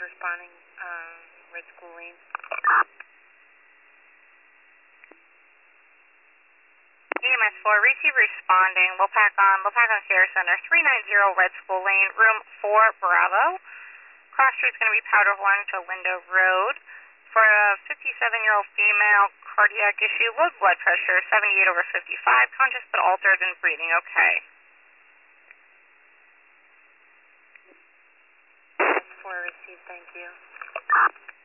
responding, Red School Lane. EMS 4, receive responding. Lopakon Care Center, 390 Red School Lane, room 4 Bravo. Cross street's going to be Powderhorn to Lindo Road. For a 57-year-old female, cardiac issue, low blood pressure, 78/55, conscious but altered and breathing okay. 4 received, thank you.